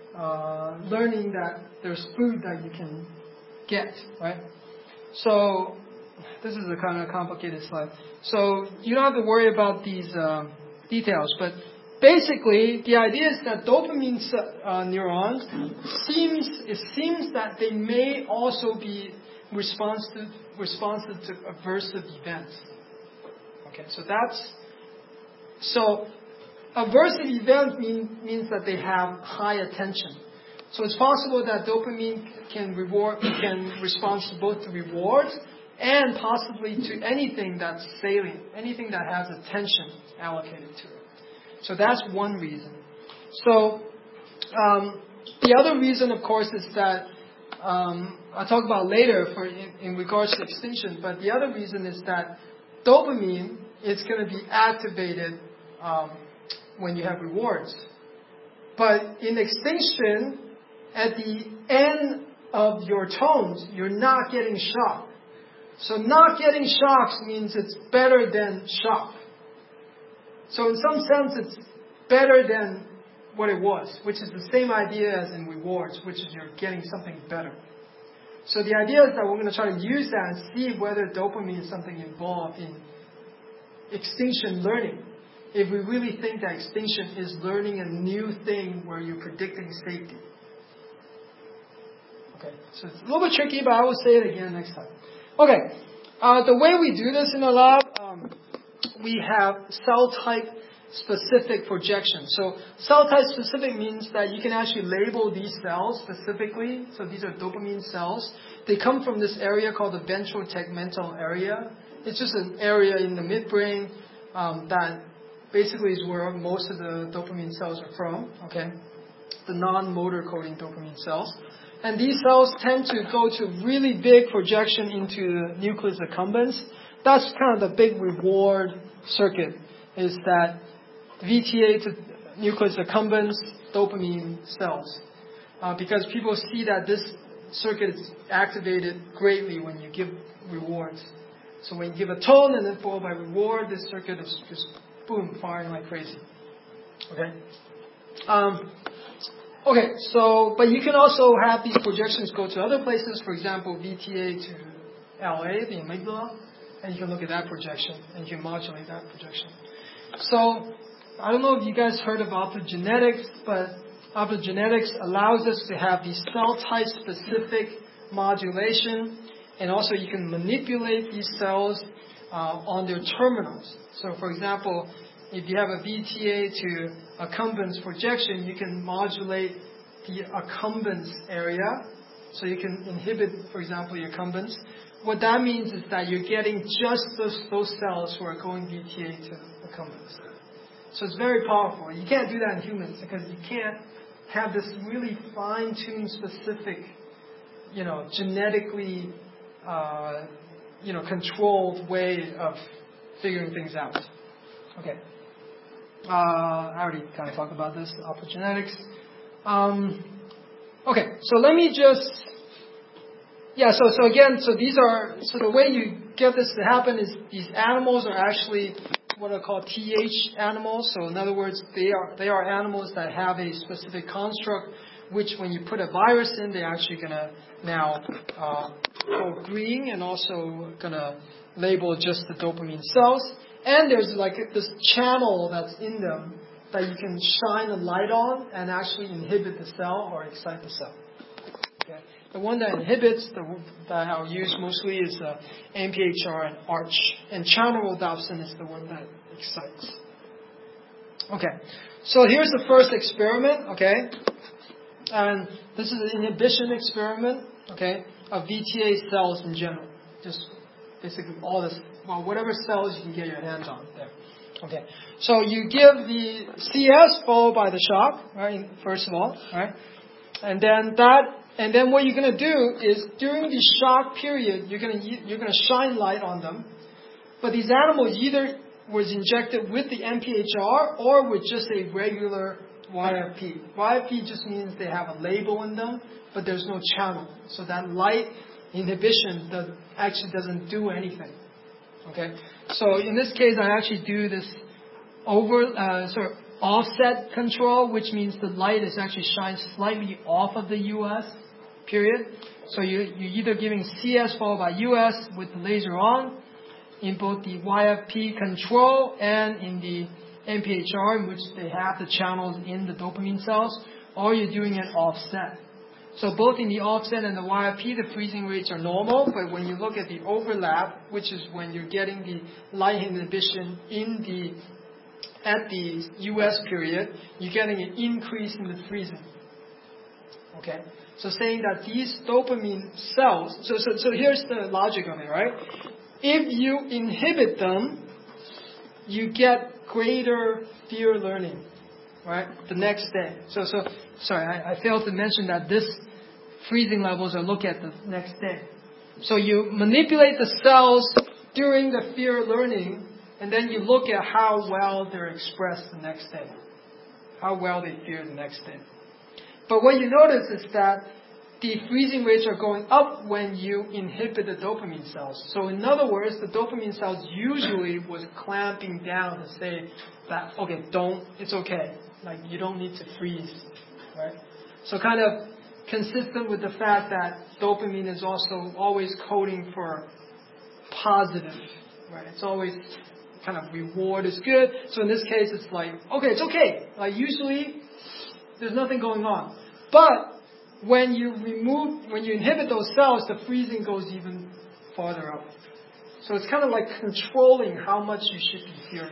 uh, learning that there's food that you can get, right? So this is a kind of complicated slide. So you don't have to worry about these um, details, but basically the idea is that dopamine uh, neurons seems it seems that they may also be responsive responsive to aversive events. Okay, so that's so aversive events mean, means that they have high attention. So it's possible that dopamine can reward can respond to both the rewards and possibly to anything that's salient, anything that has attention allocated to it. So that's one reason. So um, the other reason, of course, is that um, I'll talk about later for in, in regards to extinction. But the other reason is that dopamine is going to be activated um, when you have rewards. But in extinction, at the end of your tones, you're not getting shock. So not getting shocks means it's better than shock. So in some sense, it's better than what it was, which is the same idea as in rewards, which is you're getting something better. So the idea is that we're going to try to use that and see whether dopamine is something involved in extinction learning. If we really think that extinction is learning a new thing where you're predicting safety. Okay, so it's a little bit tricky, but I will say it again next time. Okay, uh, the way we do this in the lab, um, we have cell type specific projection. So cell type specific means that you can actually label these cells specifically. So these are dopamine cells. They come from this area called the ventral tegmental area. It's just an area in the midbrain um, that basically is where most of the dopamine cells are from. Okay, the non-motor coding dopamine cells. And these cells tend to go to really big projection into the nucleus accumbens. That's kind of the big reward circuit, is that V T A to nucleus accumbens dopamine cells. Uh, because people see that this circuit is activated greatly when you give rewards. So when you give a tone and then followed by reward, this circuit is just boom, firing like crazy. Okay? Um, Okay, so, but you can also have these projections go to other places, for example, V T A to L A, the amygdala, and you can look at that projection, and you can modulate that projection. So, I don't know if you guys heard of optogenetics, but optogenetics allows us to have these cell type specific modulation, and also you can manipulate these cells uh, on their terminals. So, for example, if you have a V T A to accumbens projection, you can modulate the accumbens area. So you can inhibit, for example, the accumbens. What that means is that you're getting just those, those cells who are going V T A to accumbens. So it's very powerful. You can't do that in humans because you can't have this really fine-tuned, specific, you know, genetically, uh, you know, controlled way of figuring things out. Okay. Uh, I already kind of talked about this, optogenetics. Um, okay, so let me just, yeah, so, so again, so these are, so the way you get this to happen is these animals are actually what are called T H animals. So in other words, they are, they are animals that have a specific construct, which when you put a virus in, they're actually going to now uh, go green and also going to label just the dopamine cells. And there's like this channel that's in them that you can shine a light on and actually inhibit the cell or excite the cell. Okay. The one that inhibits, the, that I'll use mostly is uh, M P H R and ARCH. And channelrhodopsin is the one that excites. Okay. So here's the first experiment, okay? And this is an inhibition experiment, okay, of V T A cells in general. Just basically all this, well, whatever cells you can get your hands on there. Okay. So you give the C S followed by the shock, right? First of all, right? And then that, and then what you're going to do is during the shock period, you're going to you're going to shine light on them. But these animals either was injected with the M P H R or with just a regular Y F P. Y F P just means they have a label in them, but there's no channel. So that light inhibition that actually doesn't do anything. Okay, so in this case, I actually do this over, uh, sorry, offset control, which means the light is actually shined slightly off of the U S period. So you, you're either giving C S followed by U S with the laser on in both the Y F P control and in the N P H R, in which they have the channels in the dopamine cells, or you're doing an offset. So both in the offset and the Y F P, the freezing rates are normal, but when you look at the overlap, which is when you're getting the light inhibition in the at the U S period, you're getting an increase in the freezing. Okay? So saying that these dopamine cells, so, so, so here's the logic of it, right? If you inhibit them, you get greater fear learning, right? The next day. So, so sorry, I, I failed to mention that this freezing levels are looked at the next day. So you manipulate the cells during the fear learning, and then you look at how well they're expressed the next day, how well they fear the next day. But what you notice is that the freezing rates are going up when you inhibit the dopamine cells. So in other words, the dopamine cells usually was clamping down to say that, okay, don't, it's okay. Like, you don't need to freeze, right? So kind of consistent with the fact that dopamine is also always coding for positive, right? It's always kind of reward is good. So in this case, it's like, okay, it's okay. Like usually, there's nothing going on. But when you remove, when you inhibit those cells, the freezing goes even farther up. So it's kind of like controlling how much you should be fearing.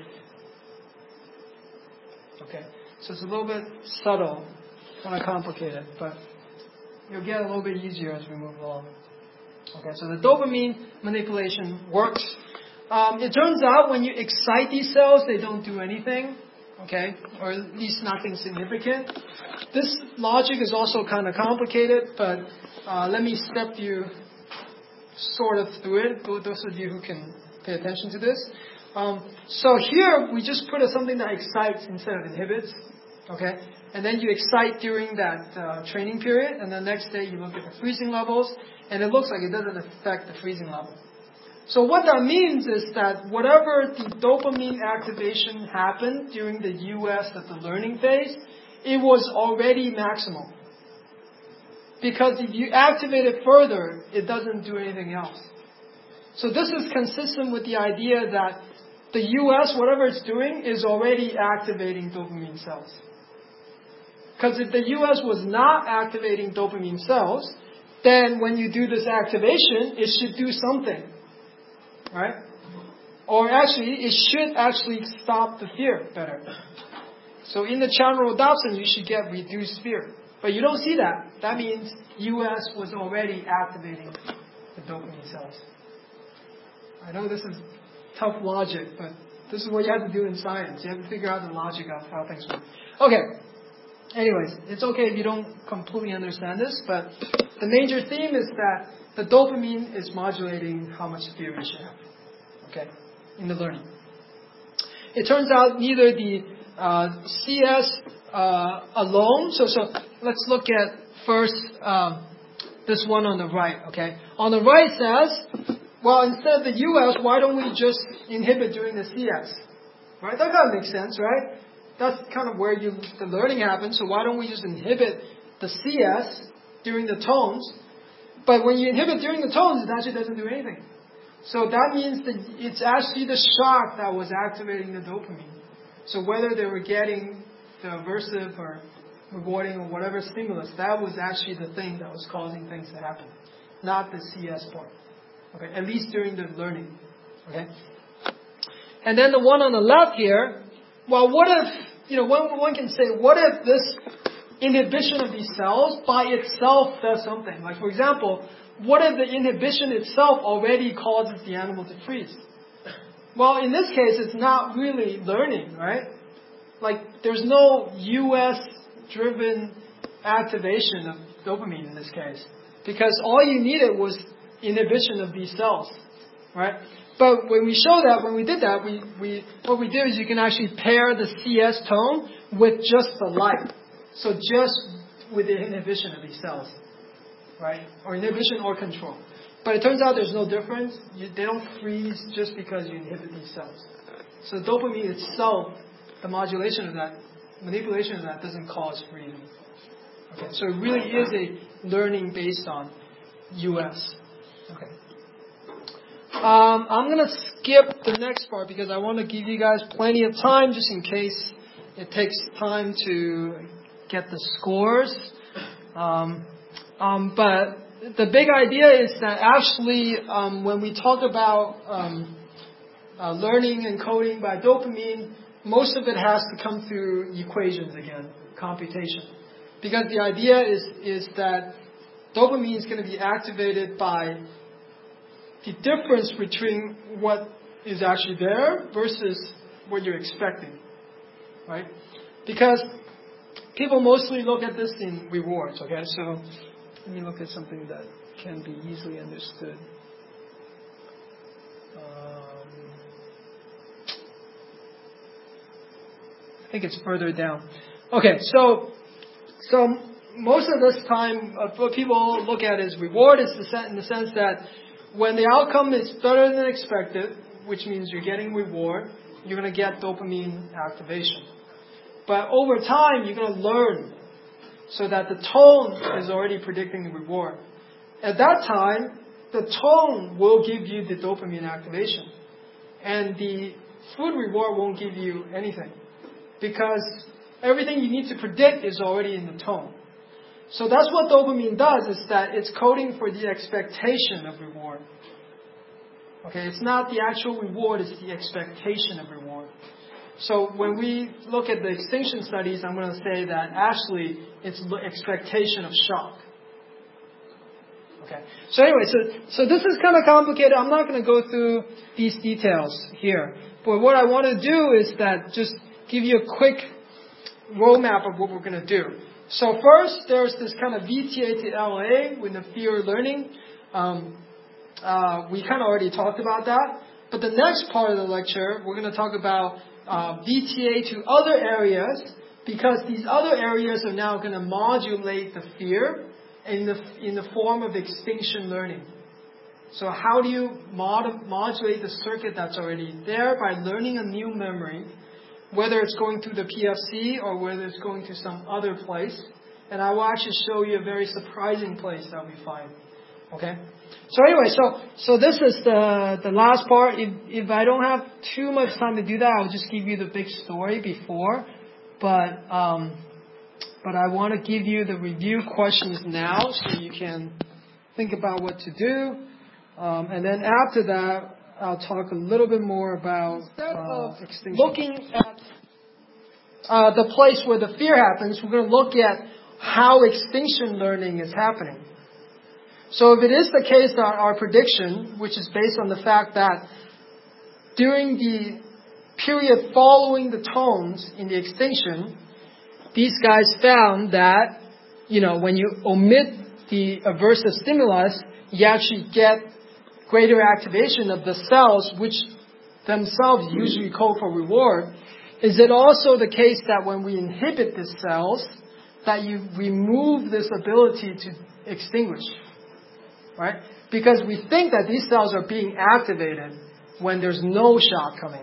Okay, so it's a little bit subtle, kind of complicated, but you'll get a little bit easier as we move along. Okay, so the dopamine manipulation works. Um, it turns out when you excite these cells, they don't do anything. Okay, or at least nothing significant. This logic is also kind of complicated, but uh, let me step you sort of through it, those of you who can pay attention to this. Um, so here, we just put a, something that excites instead of inhibits, okay? And then you excite during that uh, training period, and the next day you look at the freezing levels, and it looks like it doesn't affect the freezing level. So what that means is that whatever the dopamine activation happened during the U S at the learning phase, it was already maximal. Because if you activate it further, it doesn't do anything else. So this is consistent with the idea that the U S, whatever it's doing, is already activating dopamine cells. Because if the U S was not activating dopamine cells, then when you do this activation, it should do something. Right? Or actually, it should actually stop the fear better. So in the Chandra-Rodopsin, you should get reduced fear. But you don't see that. That means U S was already activating the dopamine cells. I know this is tough logic, but this is what you have to do in science. You have to figure out the logic of how things work. Okay. Anyways, it's okay if you don't completely understand this, but the major theme is that the dopamine is modulating how much fear you should have, okay, in the learning. It turns out neither the uh, C S uh, alone, so so let's look at first um, this one on the right, okay. On the right says, well, instead of the U S, why don't we just inhibit during the C S? Right? That kind of makes sense, right? That's kind of where you, the learning happens, so why don't we just inhibit the C S during the tones? But when you inhibit during the tones, it actually doesn't do anything. So that means that it's actually the shock that was activating the dopamine. So whether they were getting the aversive or rewarding or whatever stimulus, that was actually the thing that was causing things to happen, not the C S part. Okay, at least during the learning. Okay. And then the one on the left here, well, what if, you know, one, one can say, what if this inhibition of these cells by itself does something? Like, for example, what if the inhibition itself already causes the animal to freeze? Well, in this case, it's not really learning, right? Like, there's no U S-driven activation of dopamine in this case. Because all you needed was inhibition of these cells, right? But when we show that, when we did that, we, we what we did is you can actually pair the C S tone with just the light. So just with the inhibition of these cells, right? Or inhibition or control. But it turns out there's no difference. You, they don't freeze just because you inhibit these cells. So dopamine itself, the modulation of that, manipulation of that doesn't cause freedom. Okay, so it really is a learning based on U S. Okay. Um, I'm going to skip the next part because I want to give you guys plenty of time just in case it takes time to get the scores. Um, um, but the big idea is that actually um, when we talk about um, uh, learning and coding by dopamine, most of it has to come through equations again, computation. Because the idea is, is that dopamine is going to be activated by the difference between what is actually there versus what you're expecting, right? Because people mostly look at this in rewards, okay? So let me look at something that can be easily understood. Um, I think it's further down. Okay, so so most of this time, uh, what people look at as reward is the, in the sense that when the outcome is better than expected, which means you're getting reward, you're going to get dopamine activation. But over time, you're going to learn so that the tone is already predicting the reward. At that time, the tone will give you the dopamine activation. And the food reward won't give you anything. Because everything you need to predict is already in the tone. So that's what dopamine does, is that it's coding for the expectation of reward. Okay, it's not the actual reward, it's the expectation of reward. So when we look at the extinction studies, I'm going to say that actually it's the expectation of shock. Okay. So anyway, so so this is kind of complicated. I'm not going to go through these details here. But what I want to do is that just give you a quick roadmap of what we're going to do. So first, there's this kind of V T A to L A with the fear learning. Um, uh, we kind of already talked about that. But the next part of the lecture, we're going to talk about uh, V T A to other areas, because these other areas are now going to modulate the fear in the in the form of extinction learning. So how do you mod- modulate the circuit that's already there by learning a new memory, whether it's going through the P F C or whether it's going to some other place. And I will actually show you a very surprising place that we find. Okay? So anyway, so so this is the the last part. If if I don't have too much time to do that, I'll just give you the big story before. But um, but I want to give you the review questions now so you can think about what to do. Um, and then after that, I'll talk a little bit more about uh, extinction. Looking at uh, the place where the fear happens, we're going to look at how extinction learning is happening. So if it is the case that our prediction, which is based on the fact that during the period following the tones in the extinction, these guys found that, you know, when you omit the aversive stimulus, you actually get greater activation of the cells, which themselves usually code for reward. Is it also the case that when we inhibit the cells, that you remove this ability to extinguish? Right? Because we think that these cells are being activated when there's no shock coming.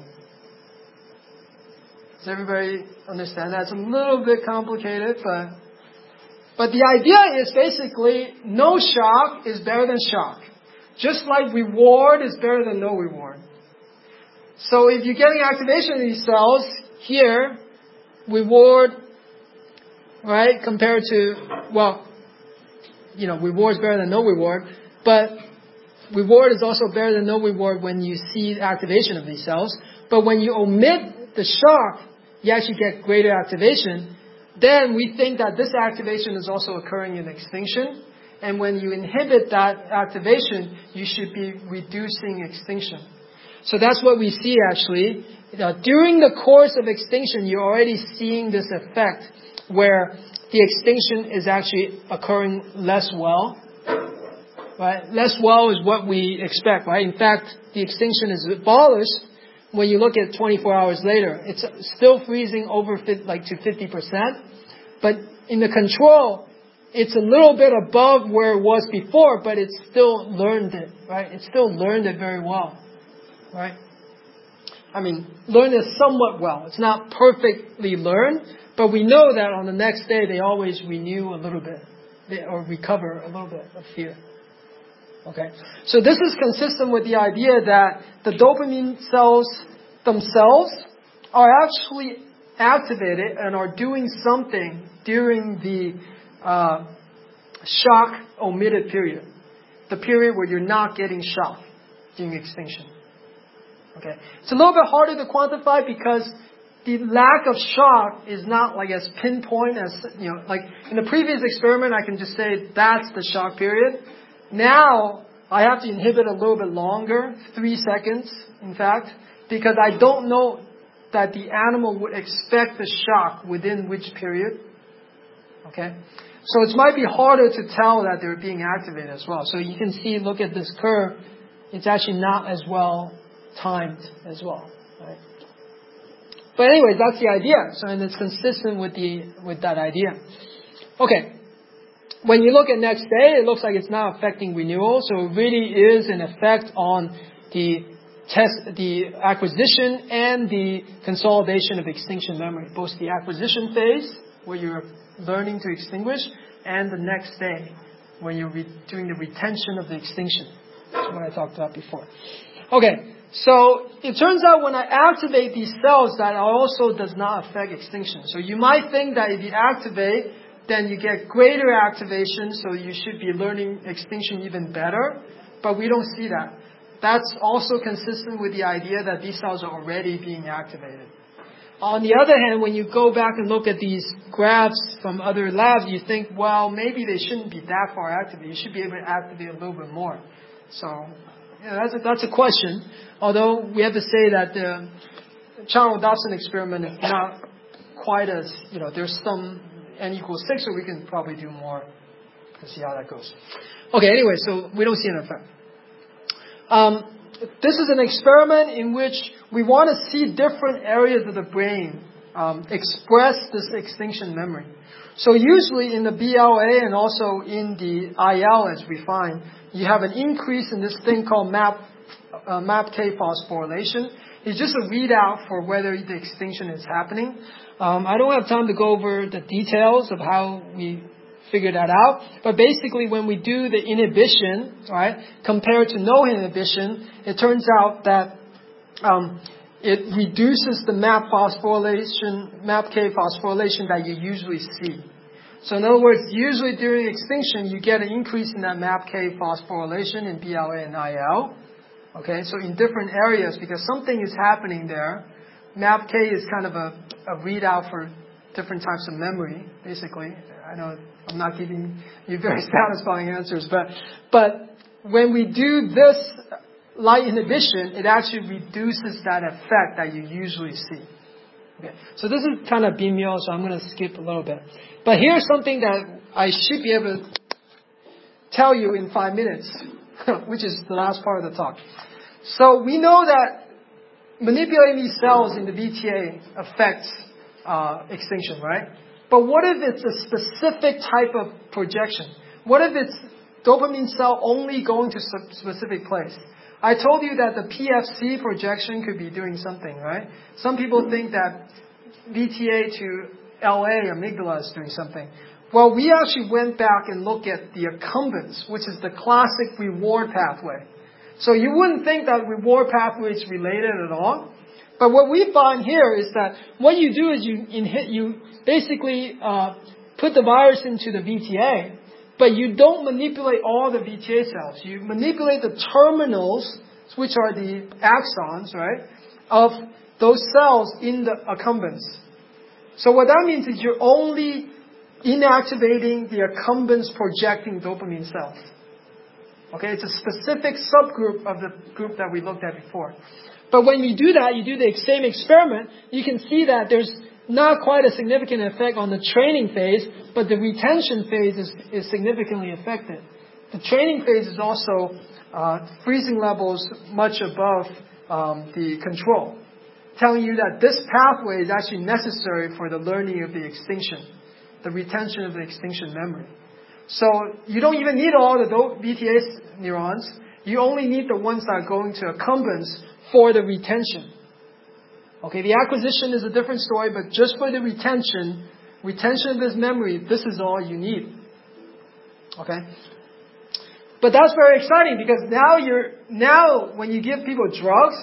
Does everybody understand? That's a little bit complicated, but but the idea is basically no shock is better than shock. Just like reward is better than no reward. So if you're getting activation of these cells here, reward, right, compared to, well, you know, reward is better than no reward, but reward is also better than no reward when you see activation of these cells. But when you omit the shock, you actually get greater activation. Then we think that this activation is also occurring in extinction. And when you inhibit that activation, you should be reducing extinction. So that's what we see actually. Uh, during the course of extinction, you're already seeing this effect where the extinction is actually occurring less well. Right? Less well is what we expect, right? In fact, the extinction is abolished when you look at twenty-four hours later. It's still freezing over like to fifty percent. But in the control, it's a little bit above where it was before, but it's still learned it, right? It still learned it very well, right? I mean, learned it somewhat well. It's not perfectly learned, But we know that on the next day, they always renew a little bit, they, or recover a little bit of fear. Okay, so this is consistent with the idea that the dopamine cells themselves are actually activated and are doing something during the uh, shock omitted period, the period where you're not getting shocked during extinction. Okay, it's a little bit harder to quantify because the lack of shock is not like as pinpoint as, you know, like in the previous experiment, I can just say that's the shock period. Now, I have to inhibit a little bit longer, three seconds, in fact, because I don't know that the animal would expect the shock within which period. Okay? So it might be harder to tell that they're being activated as well. So you can see, look at this curve, it's actually not as well timed as well. Right? But anyways, that's the idea. So, and it's consistent with the with that idea. Okay. When you look at next day, it looks like it's not affecting renewal. So it really is an effect on the test, the acquisition and the consolidation of extinction memory. Both the acquisition phase, where you're learning to extinguish, and the next day, when you're re- doing the retention of the extinction. That's what I talked about before. Okay. So it turns out when I activate these cells, that also does not affect extinction. So you might think that if you activate, then you get greater activation, so you should be learning extinction even better. But we don't see that. That's also consistent with the idea that these cells are already being activated. On the other hand, when you go back and look at these graphs from other labs, you think, well, maybe they shouldn't be that far activated. You should be able to activate a little bit more. So yeah, that's a, that's a question. Although we have to say that the Charnow-Dodson experiment is not quite as, you know, there's some n equals six, so we can probably do more to see how that goes. Okay, anyway, so we don't see an effect. Um, this is an experiment in which we want to see different areas of the brain um, express this extinction memory. So usually in the B L A and also in the I L, as we find, you have an increase in this thing called MAP, uh, MAPK phosphorylation. It's just a readout for whether the extinction is happening. Um, I don't have time to go over the details of how we figure that out. But basically, when we do the inhibition, right, compared to no inhibition, it turns out that um, it reduces the MAP phosphorylation, MAPK phosphorylation that you usually see. So in other words, usually during extinction, you get an increase in that MAPK phosphorylation in B L A and I L. Okay, so in different areas, because something is happening there. MAPK is kind of a, a readout for different types of memory, basically. I know I'm not giving you very satisfying answers, but but when we do this light inhibition, it actually reduces that effect that you usually see. Okay, so this is kind of binomial, so I'm going to skip a little bit. But here's something that I should be able to tell you in five minutes, which is the last part of the talk. So we know that manipulating these cells in the V T A affects uh, extinction, right? But what if it's a specific type of projection? What if it's dopamine cell only going to a specific place? I told you that the P F C projection could be doing something, right? Some people think that V T A to L A, amygdala, is doing something. Well, we actually went back and looked at the accumbens, which is the classic reward pathway. So you wouldn't think that reward pathway is related at all. But what we find here is that what you do is you inhibit, you basically uh, put the virus into the V T A, but you don't manipulate all the V T A cells. You manipulate the terminals, which are the axons, right, of those cells in the accumbens. So what that means is you're only inactivating the accumbens projecting dopamine cells. Okay, it's a specific subgroup of the group that we looked at before. But when you do that, you do the same experiment, you can see that there's not quite a significant effect on the training phase, but the retention phase is, is significantly affected. The training phase is also uh, freezing levels much above um, the control, telling you that this pathway is actually necessary for the learning of the extinction, the retention of the extinction memory. So you don't even need all the V T A neurons. You only need the ones that are going to accumbens for the retention. Okay, the acquisition is a different story, but just for the retention, retention of this memory, this is all you need. Okay? But that's very exciting because now you're, now when you give people drugs,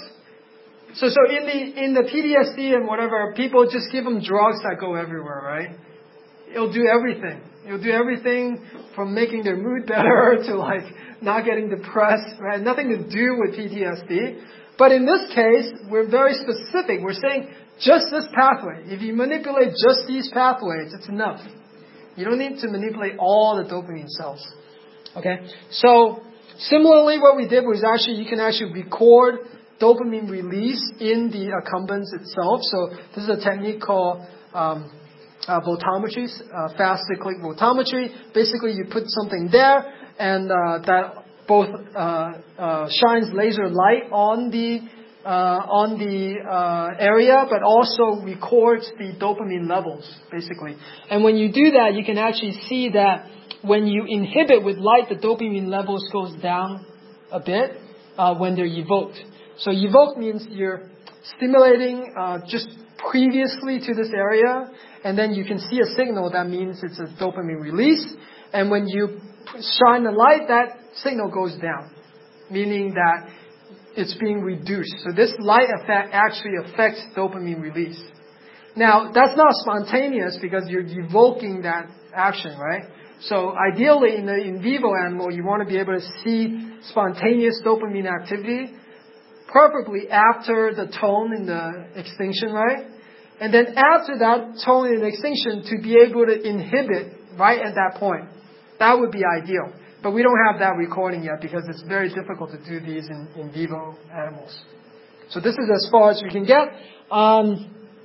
so, so in the, in the P T S D and whatever, people just give them drugs that go everywhere, right? It'll do everything. It'll do everything from making their mood better to like not getting depressed, right? Nothing to do with P T S D. But in this case, we're very specific. We're saying just this pathway. If you manipulate just these pathways, it's enough. You don't need to manipulate all the dopamine cells. Okay? So, similarly, what we did was actually, you can actually record dopamine release in the accumbens itself. So, this is a technique called um, uh, voltammetry, uh, fast cyclic voltammetry. Basically, you put something there, and uh, that both uh, uh, shines laser light on the uh, on the uh, area, but also records the dopamine levels, basically. And when you do that, you can actually see that when you inhibit with light, the dopamine levels goes down a bit uh, when they're evoked. So evoked means you're stimulating uh, just previously to this area, and then you can see a signal that means it's a dopamine release. And when you shine the light, that signal goes down, meaning that it's being reduced. So this light effect actually affects dopamine release. Now, that's not spontaneous because you're evoking that action, right? So ideally, in the in vivo animal, you want to be able to see spontaneous dopamine activity, preferably after the tone in the extinction, right? And then after that tone in the extinction, to be able to inhibit right at that point. That would be ideal. But we don't have that recording yet because it's very difficult to do these in, in vivo animals. So this is as far as we can get. Um,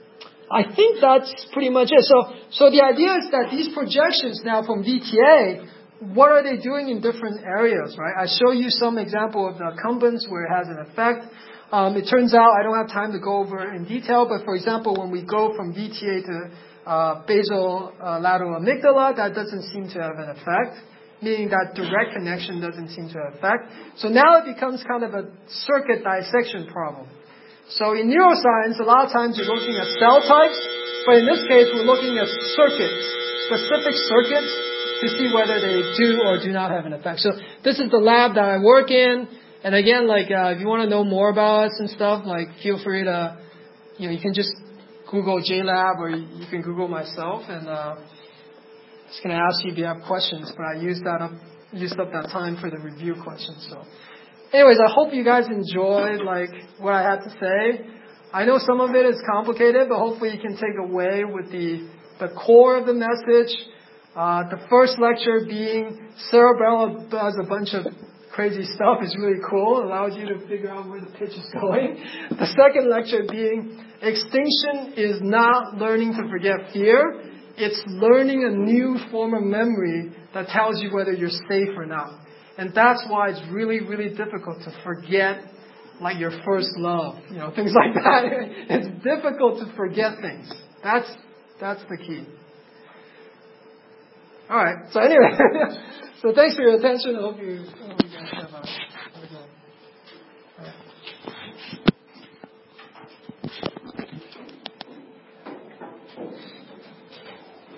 I think that's pretty much it. So, so the idea is that these projections now from V T A, what are they doing in different areas, right? I show you some example of the accumbens where it has an effect. Um, it turns out I don't have time to go over in detail, but for example, when we go from V T A to uh, basal uh, lateral amygdala, that doesn't seem to have an effect, meaning that direct connection doesn't seem to have effect. So now it becomes kind of a circuit dissection problem. So in neuroscience, a lot of times you're looking at cell types, but in this case, we're looking at circuits, specific circuits, to see whether they do or do not have an effect. So this is the lab that I work in. And again, like, uh, if you want to know more about us and stuff, like, feel free to, you know, you can just Google JLab or you can Google myself. And, uh, I was going to ask you if you have questions, but I used that up, used up that time for the review questions. So anyways, I hope you guys enjoyed, like, what I had to say. I know some of it is complicated, but hopefully you can take away with the, the core of the message. Uh, the first lecture being cerebellum does a bunch of crazy stuff is really cool. It allows you to figure out where the pitch is going. The second lecture being extinction is not learning to forget fear. It's learning a new form of memory that tells you whether you're safe or not. And that's why it's really, really difficult to forget like your first love, you know, things like that. It's difficult to forget things. That's, that's the key. All right. So anyway, so thanks for your attention. I hope you, I hope you guys